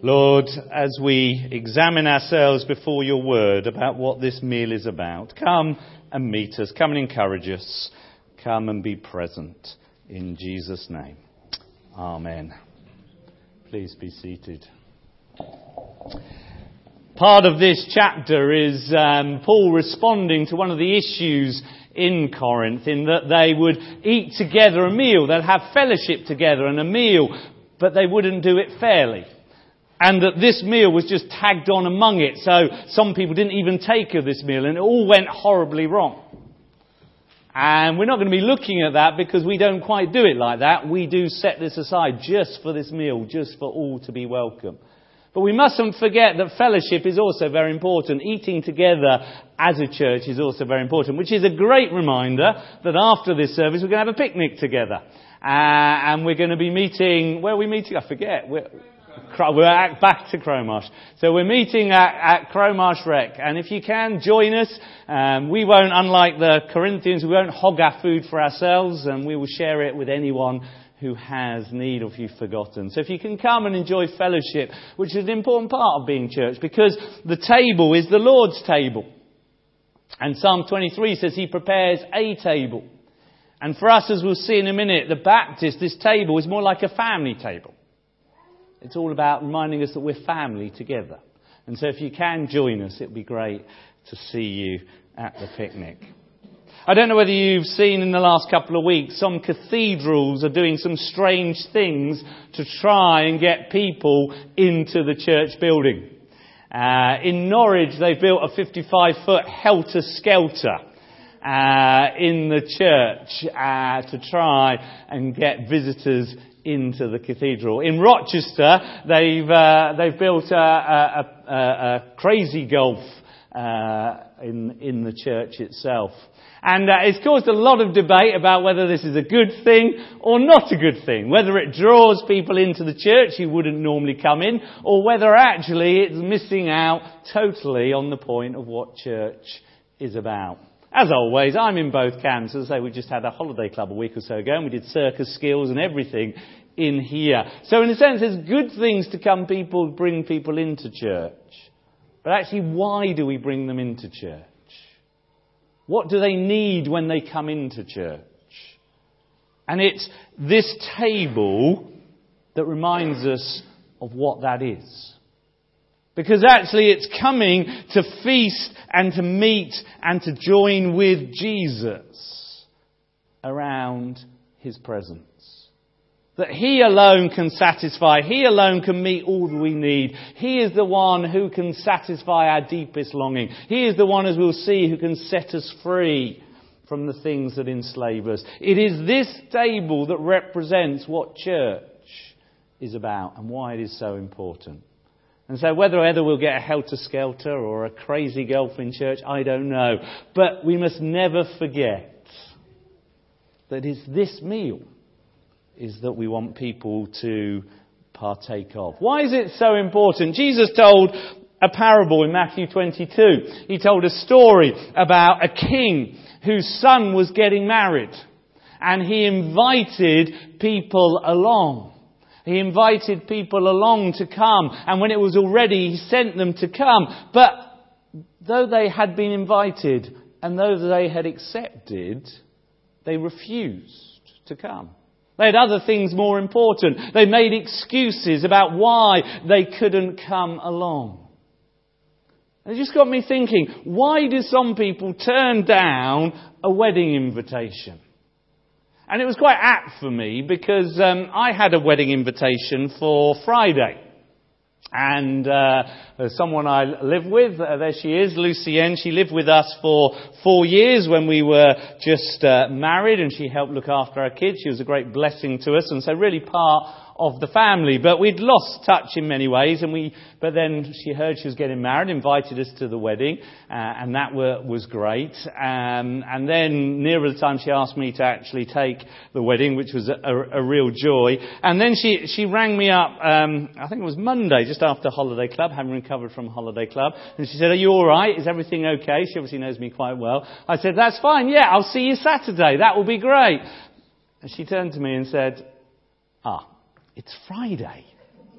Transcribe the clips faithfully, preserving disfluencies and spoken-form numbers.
Lord, as we examine ourselves before your word about what this meal is about, come and meet us, come and encourage us, come and be present in Jesus' name. Amen. Please be seated. Part of this chapter is um, Paul responding to one of the issues in Corinth, in that they would eat together a meal, they'd have fellowship together and a meal, but they wouldn't do it fairly. And that this meal was just tagged on among it, so some people didn't even take of this meal, and it all went horribly wrong. And we're not going to be looking at that because we don't quite do it like that. We do set this aside just for this meal, just for all to be welcome. But we mustn't forget that fellowship is also very important. Eating together as a church is also very important, which is a great reminder that after this service we're going to have a picnic together. Uh, and we're going to be meeting, where are we meeting? I forget. We're, we're at, back to Cromarsh. So we're meeting at, at Cromarsh Rec. And if you can, join us. Um, we won't, unlike the Corinthians, we won't hog our food for ourselves, and we will share it with anyone who has need or if you've forgotten. So if you can come and enjoy fellowship, which is an important part of being church, because the table is the Lord's table. And Psalm twenty-three says he prepares a table. And for us, as we'll see in a minute, the Baptist, this table is more like a family table. It's all about reminding us that we're family together. And so if you can join us, it'd be great to see you at the picnic. I don't know whether you've seen in the last couple of weeks, some cathedrals are doing some strange things to try and get people into the church building. Uh, in Norwich, they built a fifty-five foot helter-skelter uh, in the church uh, to try and get visitors into the cathedral. In Rochester, they've uh, they've built a, a, a, a crazy golf uh, in in the church itself. And uh, it's caused a lot of debate about whether this is a good thing or not a good thing. Whether it draws people into the church who wouldn't normally come in, or whether actually it's missing out totally on the point of what church is about. As always, I'm in both camps. As I say, we just had a holiday club a week or so ago, and we did circus skills and everything in here. So in a sense, there's good things to come people, bring people into church. But actually, why do we bring them into church? What do they need when they come into church? And it's this table that reminds us of what that is. Because actually it's coming to feast and to meet and to join with Jesus around his presence. That he alone can satisfy. He alone can meet all that we need. He is the one who can satisfy our deepest longing. He is the one, as we'll see, who can set us free from the things that enslave us. It is this table that represents what church is about and why it is so important. And so whether either we'll get a helter-skelter or a crazy golf in church, I don't know. But we must never forget that it's this meal is that we want people to partake of. Why is it so important? Jesus told a parable in Matthew twenty-two. He told a story about a king whose son was getting married. And he invited people along. He invited people along to come. And when it was all ready, he sent them to come. But though they had been invited and though they had accepted, they refused to come. They had other things more important. They made excuses about why they couldn't come along. And it just got me thinking, why do some people turn down a wedding invitation? And it was quite apt for me because um, I had a wedding invitation for Friday. And uh, someone I live with, uh, there she is, Lucienne, she lived with us for four years when we were just uh, married, and she helped look after our kids. She was a great blessing to us, and so really part of the family. But we'd lost touch in many ways, and we. But then she heard she was getting married, invited us to the wedding, uh, and that were, was great. Um, and then nearer the time, she asked me to actually take the wedding, which was a, a, a real joy. And then she she rang me up. Um, I think it was Monday, just after Holiday Club, having recovered from Holiday Club, and she said, "Are you all right? Is everything okay?" She obviously knows me quite well. I said, "That's fine. Yeah, I'll see you Saturday. That will be great." And she turned to me and said, "Ah, it's Friday."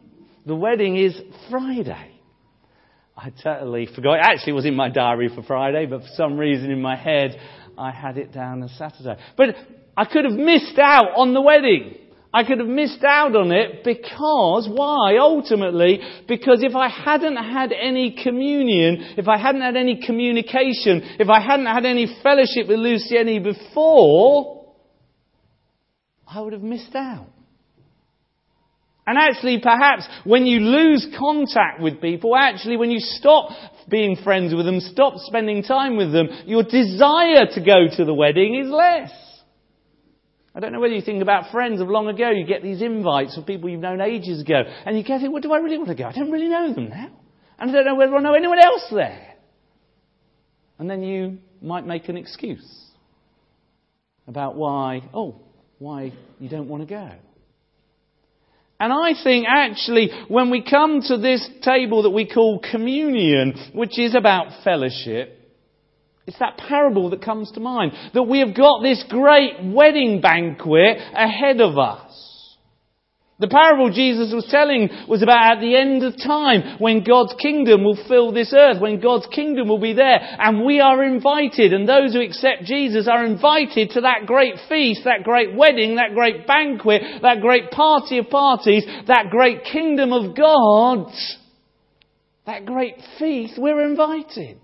The wedding is Friday. I totally forgot. Actually, it was in my diary for Friday, but for some reason in my head, I had it down as Saturday. But I could have missed out on the wedding. I could have missed out on it because, why? Ultimately, because if I hadn't had any communion, if I hadn't had any communication, if I hadn't had any fellowship with Luciani before, I would have missed out. And actually, perhaps, when you lose contact with people, actually, when you stop being friends with them, stop spending time with them, your desire to go to the wedding is less. I don't know whether you think about friends of long ago. You get these invites of people you've known ages ago. And you go, well, do I really want to go? I don't really know them now. And I don't know whether I know anyone else there. And then you might make an excuse about why, oh, why you don't want to go. And I think actually when we come to this table that we call communion, which is about fellowship, it's that parable that comes to mind. That we have got this great wedding banquet ahead of us. The parable Jesus was telling was about at the end of time, when God's kingdom will fill this earth, when God's kingdom will be there, and we are invited, and those who accept Jesus are invited to that great feast, that great wedding, that great banquet, that great party of parties, that great kingdom of God, that great feast. We're invited.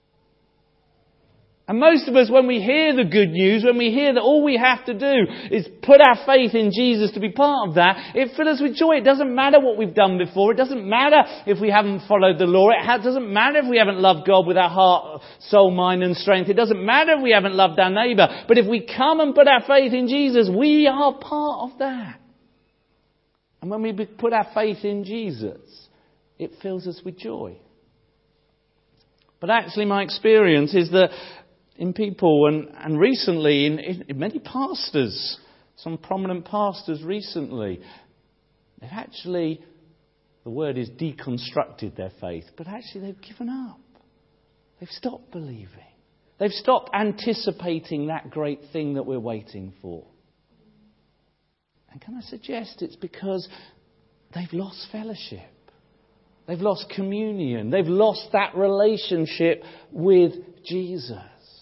And most of us, when we hear the good news, when we hear that all we have to do is put our faith in Jesus to be part of that, it fills us with joy. It doesn't matter what we've done before. It doesn't matter if we haven't followed the law. It doesn't matter if we haven't loved God with our heart, soul, mind and strength. It doesn't matter if we haven't loved our neighbour. But if we come and put our faith in Jesus, we are part of that. And when we put our faith in Jesus, it fills us with joy. But actually my experience is that in people, and, and recently in, in many pastors, some prominent pastors recently, they've actually, the word is deconstructed their faith, but actually they've given up. They've stopped believing. They've stopped anticipating that great thing that we're waiting for. And can I suggest it's because they've lost fellowship. They've lost communion. They've lost that relationship with Jesus.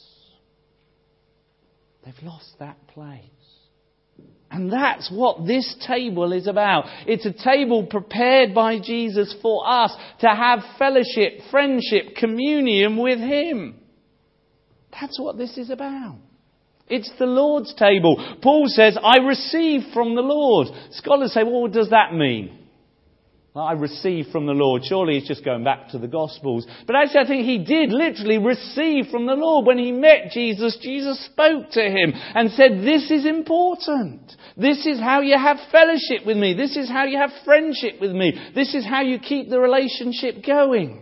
They've lost that place. And that's what this table is about. It's a table prepared by Jesus for us to have fellowship, friendship, communion with Him. That's what this is about. It's the Lord's table. Paul says, I received from the Lord. Scholars say, well, what does that mean? I received from the Lord. Surely he's just going back to the Gospels. But actually I think he did literally receive from the Lord. When he met Jesus, Jesus spoke to him and said, this is important. This is how you have fellowship with me. This is how you have friendship with me. This is how you keep the relationship going.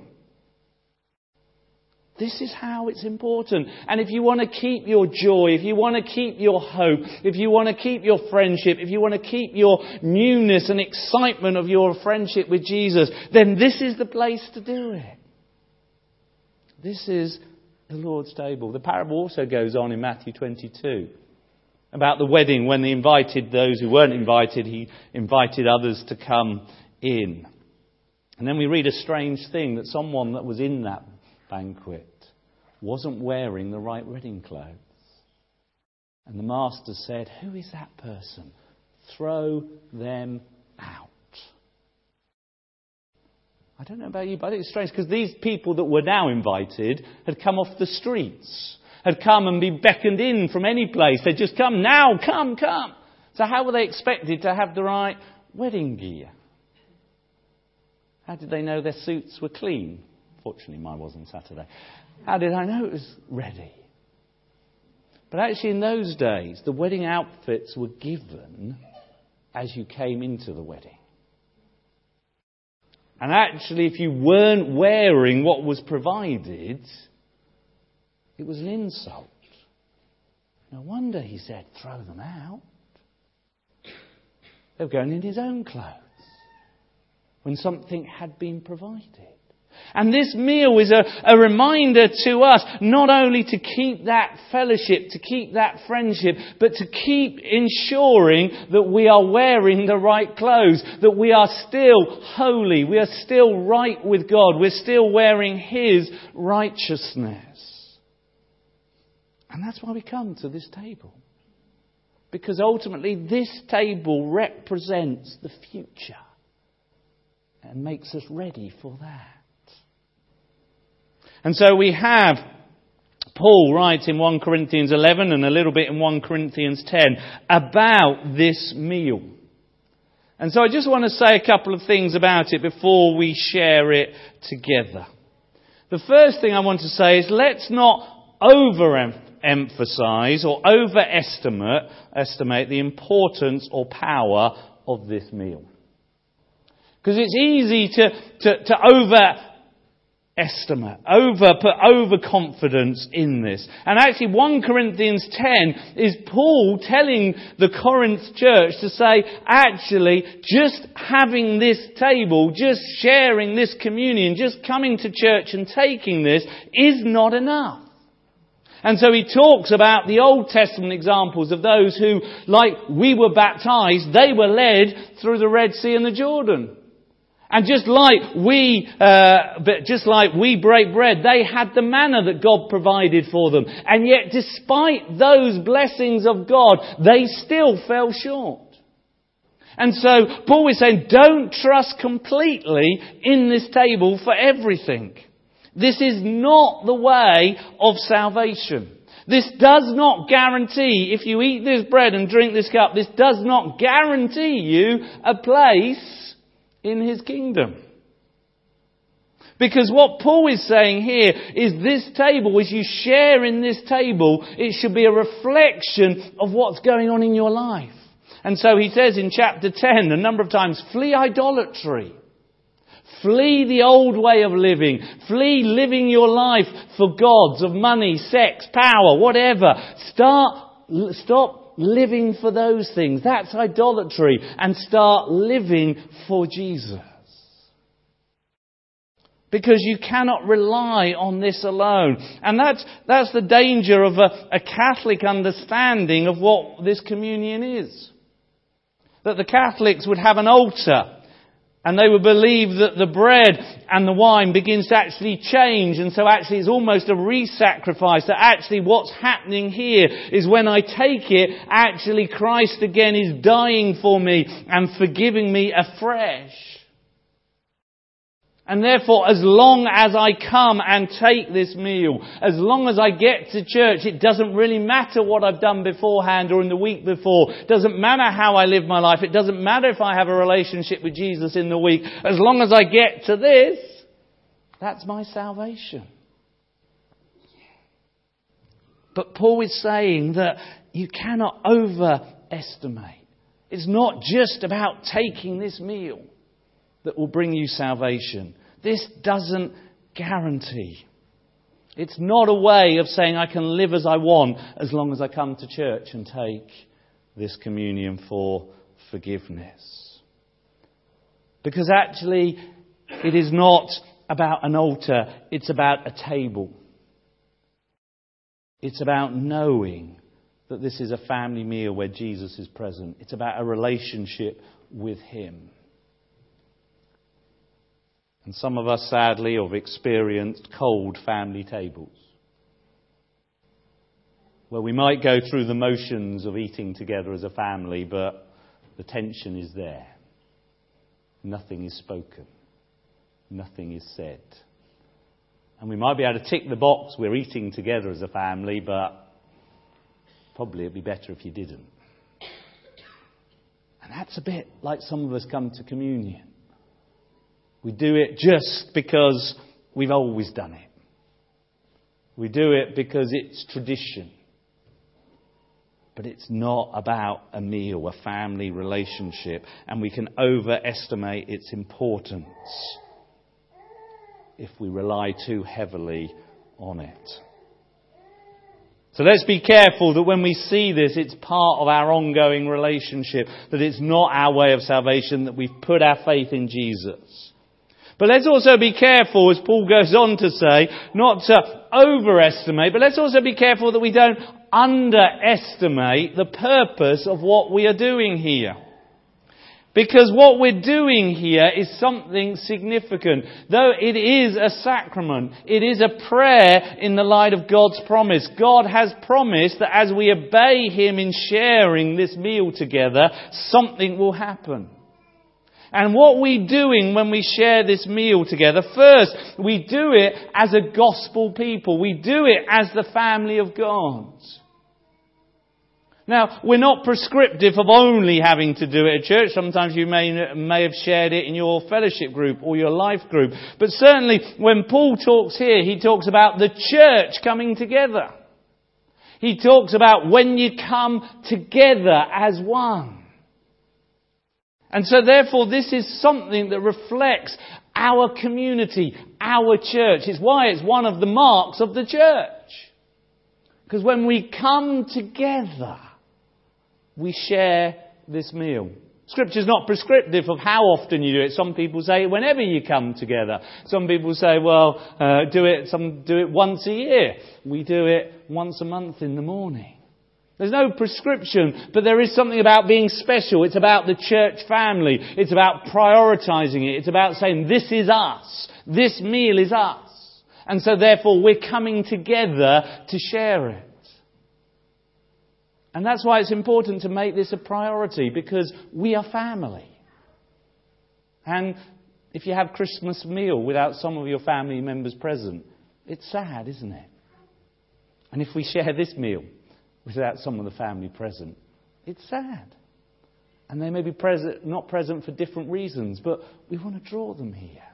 This is how it's important. And if you want to keep your joy, if you want to keep your hope, if you want to keep your friendship, if you want to keep your newness and excitement of your friendship with Jesus, then this is the place to do it. This is the Lord's table. The parable also goes on in Matthew twenty-two about the wedding when they invited those who weren't invited. He invited others to come in. And then we read a strange thing, that someone that was in that banquet wasn't wearing the right wedding clothes. And the master said, who is that person? Throw them out. I don't know about you, but I think it's strange because these people that were now invited had come off the streets, had come and been beckoned in from any place. They'd just come, now, come, come. So how were they expected to have the right wedding gear? How did they know their suits were clean? Fortunately, mine was on Saturday. How did I know it was ready? But actually in those days, the wedding outfits were given as you came into the wedding. And actually, if you weren't wearing what was provided, it was an insult. No wonder he said, throw them out. They were going in his own clothes when something had been provided. And this meal is a, a reminder to us not only to keep that fellowship, to keep that friendship, but to keep ensuring that we are wearing the right clothes, that we are still holy, we are still right with God, we're still wearing His righteousness. And that's why we come to this table. Because ultimately this table represents the future and makes us ready for that. And so we have, Paul writes in First Corinthians eleven and a little bit in First Corinthians ten about this meal. And so I just want to say a couple of things about it before we share it together. The first thing I want to say is let's not overemphasize or overestimate estimate the importance or power of this meal. Because it's easy to, to, to over estimate, over, put overconfidence in this. And actually First Corinthians ten is Paul telling the Corinth church to say, actually, just having this table, just sharing this communion, just coming to church and taking this is not enough. And so he talks about the Old Testament examples of those who, like we were baptized, they were led through the Red Sea and the Jordan. And just like we, uh, but just like we break bread, they had the manna that God provided for them. And yet, despite those blessings of God, they still fell short. And so, Paul is saying, don't trust completely in this table for everything. This is not the way of salvation. This does not guarantee, if you eat this bread and drink this cup, this does not guarantee you a place in His kingdom. Because what Paul is saying here is this table, as you share in this table, it should be a reflection of what's going on in your life. And so he says in chapter ten a number of times, flee idolatry. Flee the old way of living. Flee living your life for gods of money, sex, power, whatever. Start, stop living for those things. That's idolatry. And start living for Jesus. Because you cannot rely on this alone. And that's, that's the danger of a, a Catholic understanding of what this communion is. That the Catholics would have an altar. And they would believe that the bread and the wine begins to actually change. And so actually it's almost a re-sacrifice. That actually what's happening here is when I take it, actually Christ again is dying for me and forgiving me afresh. And therefore, as long as I come and take this meal, as long as I get to church, it doesn't really matter what I've done beforehand or in the week before. It doesn't matter how I live my life. It doesn't matter if I have a relationship with Jesus in the week. As long as I get to this, that's my salvation. But Paul is saying that you cannot overestimate. It's not just about taking this meal that will bring you salvation. This doesn't guarantee. It's not a way of saying I can live as I want as long as I come to church and take this communion for forgiveness. Because actually, it is not about an altar, it's about a table. It's about knowing that this is a family meal where Jesus is present. It's about a relationship with Him. And some of us, sadly, have experienced cold family tables, where we might go through the motions of eating together as a family, but the tension is there. Nothing is spoken. Nothing is said. And we might be able to tick the box, we're eating together as a family, but probably it'd be better if you didn't. And that's a bit like some of us come to communion. We do it just because we've always done it. We do it because it's tradition. But it's not about a meal, a family relationship. And we can overestimate its importance if we rely too heavily on it. So let's be careful that when we see this, it's part of our ongoing relationship. That it's not our way of salvation, that we've put our faith in Jesus. But let's also be careful, as Paul goes on to say, not to overestimate, but let's also be careful that we don't underestimate the purpose of what we are doing here. Because what we're doing here is something significant. Though it is a sacrament, it is a prayer in the light of God's promise. God has promised that as we obey Him in sharing this meal together, something will happen. And what we're doing when we share this meal together, first, we do it as a gospel people. We do it as the family of God. Now, we're not prescriptive of only having to do it at church. Sometimes you may, may have shared it in your fellowship group or your life group. But certainly, when Paul talks here, he talks about the church coming together. He talks about when you come together as one. And so therefore, this is something that reflects our community, our church. It's why it's one of the marks of the church. Because when we come together, we share this meal. Scripture's not prescriptive of how often you do it. Some people say whenever you come together. Some people say, well, uh, do it. Some do it once a year. We do it once a month in the morning. There's no prescription, but there is something about being special. It's about the church family. It's about prioritizing it. It's about saying, this is us. This meal is us. And so therefore we're coming together to share it. And that's why it's important to make this a priority, because we are family. And if you have Christmas meal without some of your family members present, it's sad, isn't it? And if we share this meal without some of the family present, it's sad. And they may be present, not present for different reasons, but we want to draw them here.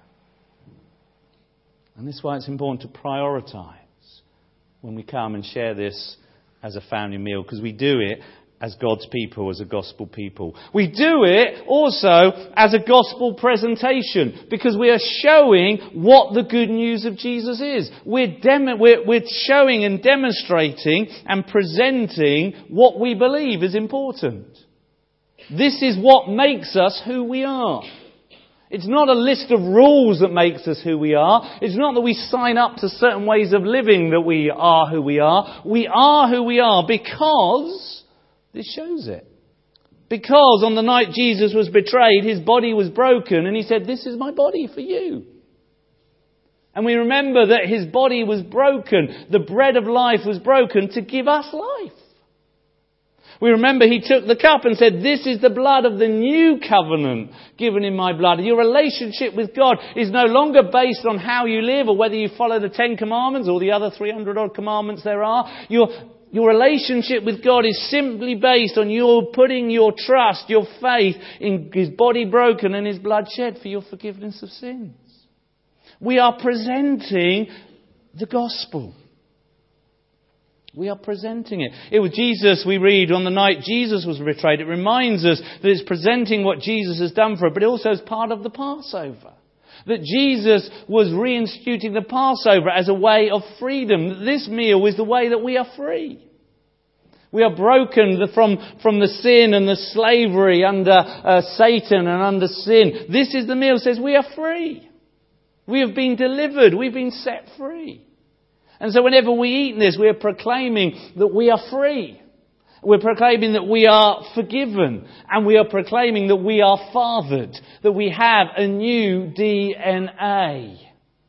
And this is why it's important to prioritise when we come and share this as a family meal, because we do it as God's people, as a gospel people. We do it also as a gospel presentation, because we are showing what the good news of Jesus is. We're, dem- we're, we're showing and demonstrating and presenting what we believe is important. This is what makes us who we are. It's not a list of rules that makes us who we are. It's not that we sign up to certain ways of living that we are who we are. We are who we are because this shows it. Because on the night Jesus was betrayed, His body was broken and He said, this is my body for you. And we remember that His body was broken. The bread of life was broken to give us life. We remember He took the cup and said, this is the blood of the new covenant given in my blood. Your relationship with God is no longer based on how you live or whether you follow the Ten Commandments or the other three hundred odd commandments there are. Your, your relationship with God is simply based on your putting your trust, your faith in His body broken and His blood shed for your forgiveness of sins. We are presenting the gospel. We are presenting it. It was Jesus, we read, on the night Jesus was betrayed. It reminds us that it's presenting what Jesus has done for it, but it also is part of the Passover. That Jesus was reinstituting the Passover as a way of freedom. That this meal is the way that we are free. We are broken from, from the sin and the slavery under uh, Satan and under sin. This is the meal that says we are free. We have been delivered. We've been set free. And so whenever we eat this, we are proclaiming that we are free. We're proclaiming that we are forgiven. And we are proclaiming that we are fathered. That we have a new D N A.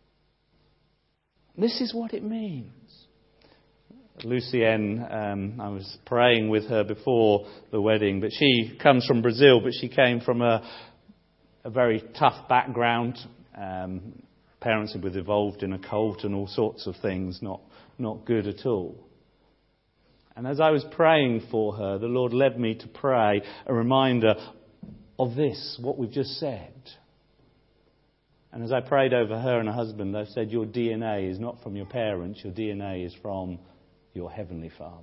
This is what it means. Lucienne, um, I was praying with her before the wedding, but she comes from Brazil, but she came from a, a very tough background. Um, Parents who were involved in a cult and all sorts of things, not, not good at all. And as I was praying for her, the Lord led me to pray a reminder of this, what we've just said. And as I prayed over her and her husband, I said, your D N A is not from your parents, your D N A is from your Heavenly Father.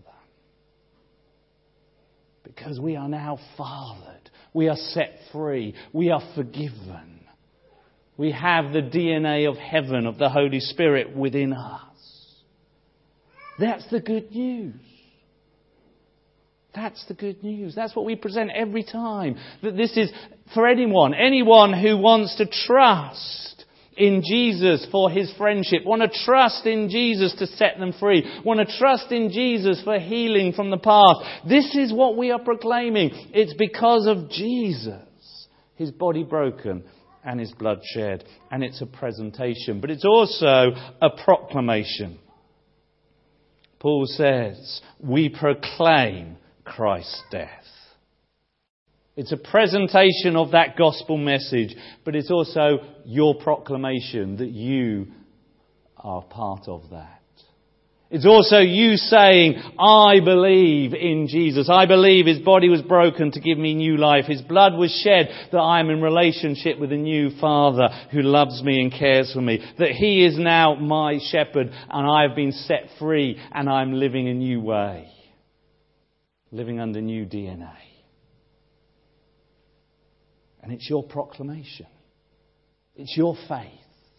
Because we are now fathered. We are set free. We are forgiven. We have the D N A of heaven, of the Holy Spirit within us. That's the good news. That's the good news. That's what we present every time. That this is for anyone, anyone who wants to trust in Jesus for his friendship, want to trust in Jesus to set them free, want to trust in Jesus for healing from the past. This is what we are proclaiming. It's because of Jesus, his body broken and his blood shed. And it's a presentation, but it's also a proclamation. Paul says, we proclaim Christ's death. It's a presentation of that gospel message, but it's also your proclamation that you are part of that. It's also you saying, I believe in Jesus. I believe his body was broken to give me new life. His blood was shed that I am in relationship with a new Father who loves me and cares for me. That he is now my shepherd and I have been set free and I'm living a new way. Living under new D N A. And it's your proclamation. It's your faith.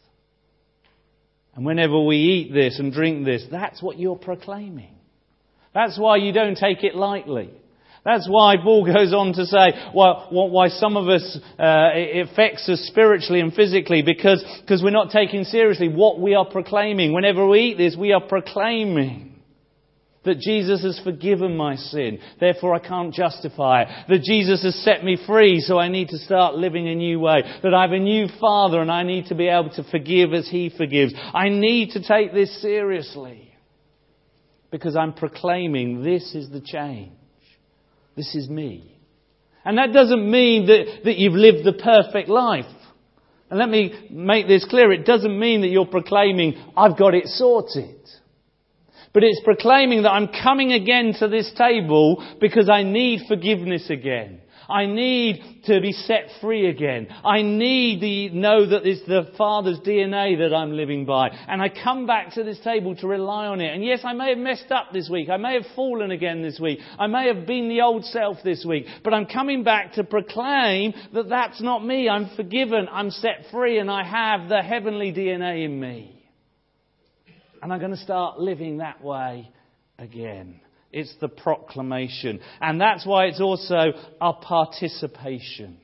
And whenever we eat this and drink this, that's what you're proclaiming. That's why you don't take it lightly. That's why Paul goes on to say, well, why some of us, uh, it affects us spiritually and physically, because, because we're not taking seriously what we are proclaiming. Whenever we eat this, we are proclaiming that Jesus has forgiven my sin, therefore I can't justify it. That Jesus has set me free, so I need to start living a new way. That I have a new Father and I need to be able to forgive as he forgives. I need to take this seriously. Because I'm proclaiming this is the change. This is me. And that doesn't mean that, that you've lived the perfect life. And let me make this clear. It doesn't mean that you're proclaiming, I've got it sorted. But it's proclaiming that I'm coming again to this table because I need forgiveness again. I need to be set free again. I need to know that it's the Father's D N A that I'm living by. And I come back to this table to rely on it. And yes, I may have messed up this week. I may have fallen again this week. I may have been the old self this week. But I'm coming back to proclaim that that's not me. I'm forgiven. I'm set free. And I have the heavenly D N A in me. And I'm going to start living that way again. It's the proclamation. And that's why it's also a participation.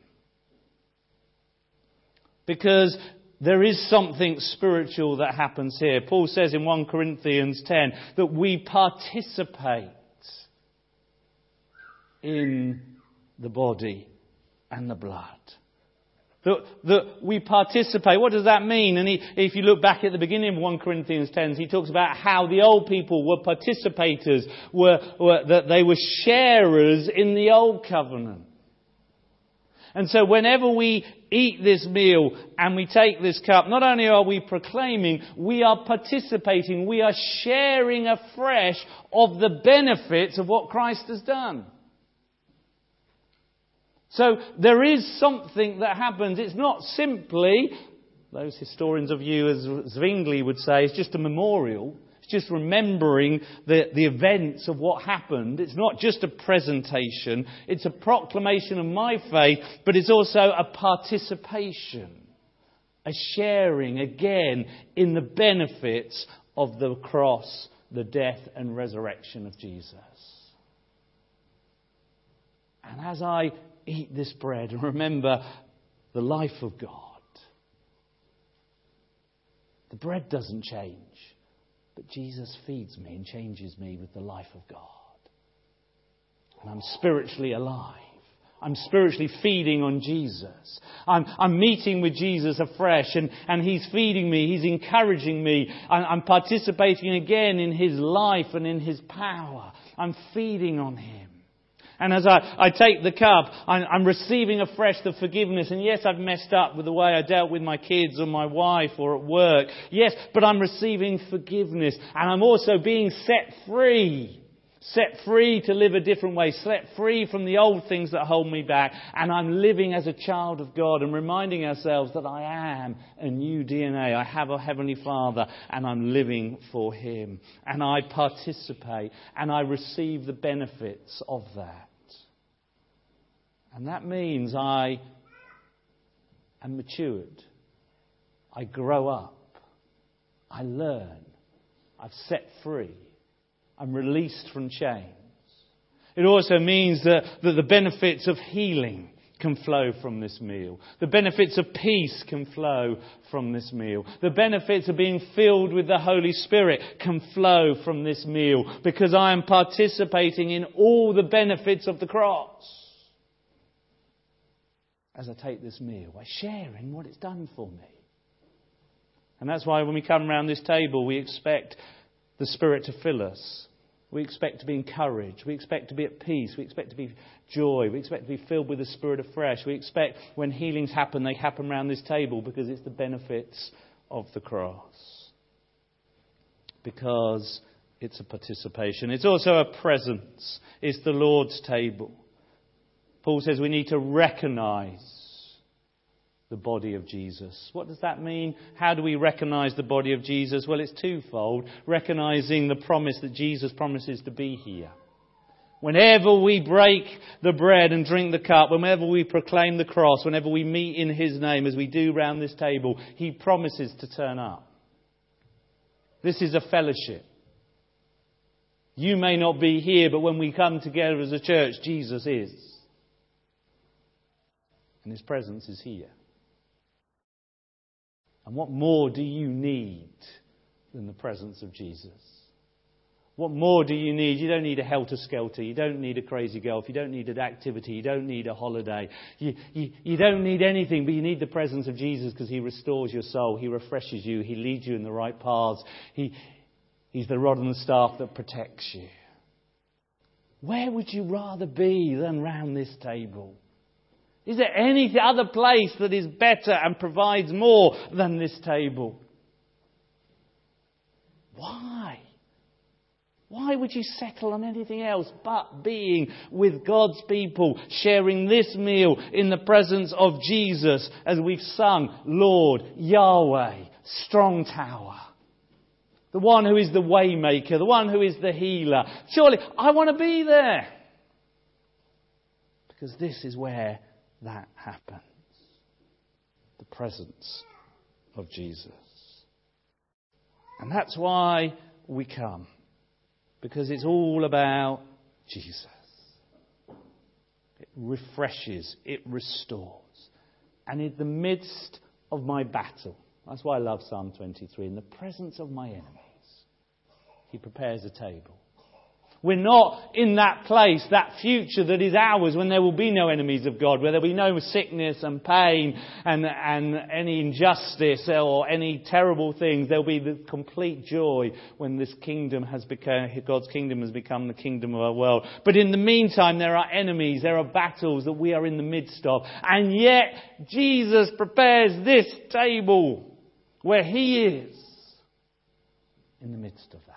Because there is something spiritual that happens here. Paul says in First Corinthians ten that we participate in the body and the blood. That, that we participate. What does that mean? And he, if you look back at the beginning of First Corinthians ten, he talks about how the old people were participators, were, were that they were sharers in the old covenant. And so whenever we eat this meal and we take this cup, not only are we proclaiming, we are participating, we are sharing afresh of the benefits of what Christ has done. So there is something that happens. It's not simply, those historians of you, as Zwingli would say, it's just a memorial. It's just remembering the, the events of what happened. It's not just a presentation. It's a proclamation of my faith, but it's also a participation, a sharing again in the benefits of the cross, the death and resurrection of Jesus. And as I eat this bread and remember the life of God, the bread doesn't change, but Jesus feeds me and changes me with the life of God. And I'm spiritually alive. I'm spiritually feeding on Jesus. I'm, I'm meeting with Jesus afresh and, and He's feeding me. He's encouraging me. I'm, I'm participating again in His life and in His power. I'm feeding on Him. And as I, I take the cup, I'm, I'm receiving afresh the forgiveness. And yes, I've messed up with the way I dealt with my kids or my wife or at work. Yes, but I'm receiving forgiveness. And I'm also being set free. Set free to live a different way. Set free from the old things that hold me back. And I'm living as a child of God and reminding ourselves that I am a new D N A. I have a Heavenly Father and I'm living for Him. And I participate and I receive the benefits of that. And that means I am matured. I grow up. I learn. I've set free. I'm released from chains. It also means that, that the benefits of healing can flow from this meal. The benefits of peace can flow from this meal. The benefits of being filled with the Holy Spirit can flow from this meal, because I am participating in all the benefits of the cross as I take this meal. I share in what it's done for me. And that's why when we come around this table, we expect the Spirit to fill us. We expect to be encouraged. We expect to be at peace. We expect to be joy. We expect to be filled with the Spirit afresh. We expect when healings happen, they happen around this table, because it's the benefits of the cross. Because it's a participation. It's also a presence. It's the Lord's table. Paul says we need to recognise the body of Jesus. What does that mean? How do we recognise the body of Jesus? Well, it's twofold. Recognising the promise that Jesus promises to be here. Whenever we break the bread and drink the cup, whenever we proclaim the cross, whenever we meet in His name, as we do round this table, He promises to turn up. This is a fellowship. You may not be here, but when we come together as a church, Jesus is. And His presence is here. And what more do you need than the presence of Jesus? What more do you need? You don't need a helter-skelter. You don't need a crazy golf. You don't need an activity. You don't need a holiday. You, you, you don't need anything, but you need the presence of Jesus, because He restores your soul. He refreshes you. He leads you in the right paths. He, he's the rod and the staff that protects you. Where would you rather be than round this table? Is there any other place that is better and provides more than this table? Why? Why would you settle on anything else but being with God's people, sharing this meal in the presence of Jesus, as we've sung, Lord, Yahweh, strong tower, the one who is the way maker, the one who is the healer. Surely I want to be there, because this is where that happens. The presence of Jesus. And that's why we come. Because it's all about Jesus. It refreshes. It restores. And in the midst of my battle, that's why I love Psalm twenty-three, in the presence of my enemies, He prepares a table. We're not in that place, that future that is ours, when there will be no enemies of God, where there will be no sickness and pain and, and any injustice or any terrible things. There will be the complete joy when this kingdom has become, God's kingdom has become the kingdom of our world. But in the meantime, there are enemies, there are battles that we are in the midst of. And yet, Jesus prepares this table where He is in the midst of that.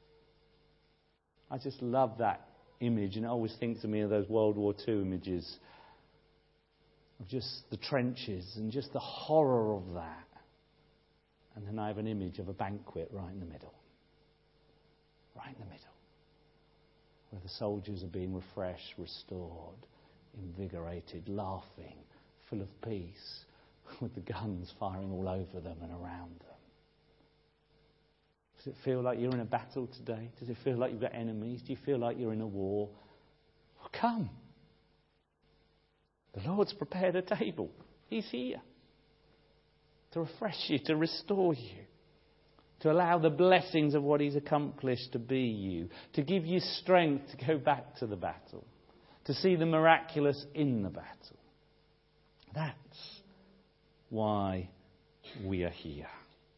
I just love that image, and it always thinks of me of those World War Two images of just the trenches and just the horror of that. And then I have an image of a banquet right in the middle. Right in the middle. Where the soldiers are being refreshed, restored, invigorated, laughing, full of peace, with the guns firing all over them and around them. Does it feel like you're in a battle today? Does it feel like you've got enemies? Do you feel like you're in a war? Well, come. The Lord's prepared a table. He's here to refresh you, to restore you, to allow the blessings of what He's accomplished to be you, to give you strength to go back to the battle, to see the miraculous in the battle. That's why we are here.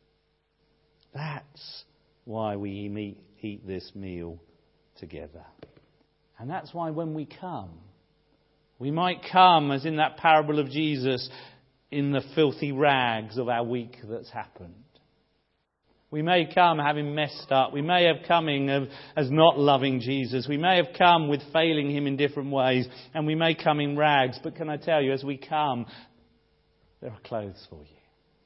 That's why we meet, eat this meal together. And that's why when we come, we might come, as in that parable of Jesus, in the filthy rags of our week that's happened. We may come having messed up. We may have coming as not loving Jesus. We may have come with failing Him in different ways. And we may come in rags. But can I tell you, as we come, there are clothes for you.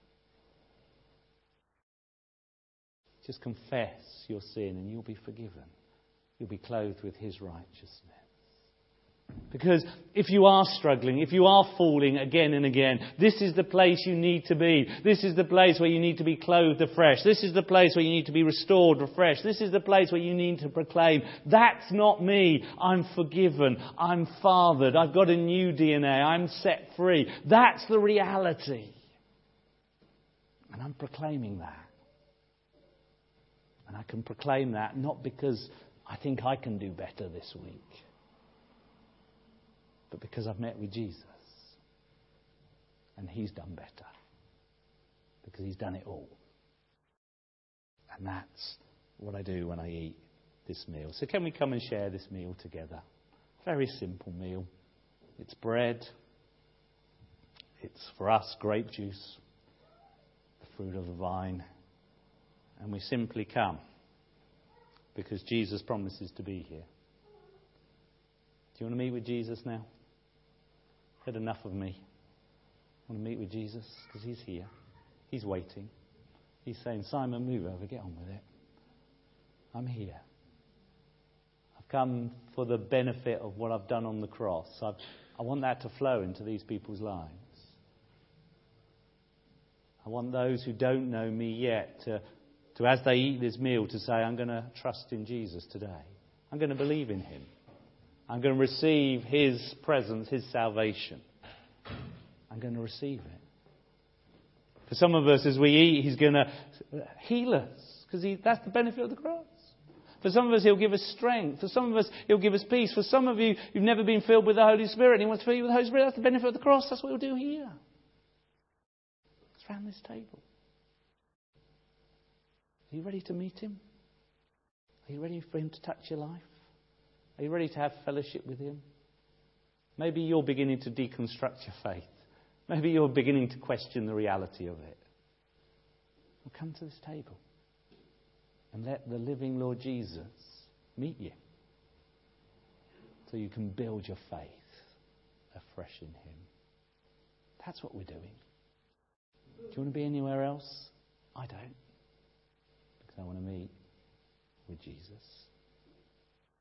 Just confess your sin and you'll be forgiven. You'll be clothed with His righteousness. Because if you are struggling, if you are falling again and again, this is the place you need to be. This is the place where you need to be clothed afresh. This is the place where you need to be restored afresh. This is the place where you need to proclaim, that's not me. I'm forgiven. I'm fathered. I've got a new D N A. I'm set free. That's the reality. And I'm proclaiming that. And I can proclaim that not because I think I can do better this week, but because I've met with Jesus. And He's done better. Because He's done it all. And that's what I do when I eat this meal. So can we come and share this meal together? Very simple meal. It's bread. It's for us grape juice. The fruit of the vine. And we simply come because Jesus promises to be here. Do you want to meet with Jesus now? Had enough of me. Want to meet with Jesus? Because He's here. He's waiting. He's saying, Simon, move over, get on with it. I'm here. I've come for the benefit of what I've done on the cross. I've, I want that to flow into these people's lives. I want those who don't know me yet to, to, as they eat this meal, to say, I'm going to trust in Jesus today. I'm going to believe in Him. I'm going to receive His presence, His salvation. I'm going to receive it. For some of us, as we eat, He's going to heal us. Because he, that's the benefit of the cross. For some of us, He'll give us strength. For some of us, He'll give us peace. For some of you, you've never been filled with the Holy Spirit. And He wants to fill you with the Holy Spirit. That's the benefit of the cross. That's what He'll do here. It's around this table. Are you ready to meet Him? Are you ready for Him to touch your life? Are you ready to have fellowship with Him? Maybe you're beginning to deconstruct your faith. Maybe you're beginning to question the reality of it. Well, come to this table and let the living Lord Jesus meet you so you can build your faith afresh in Him. That's what we're doing. Do you want to be anywhere else? I don't. Because I want to meet with Jesus.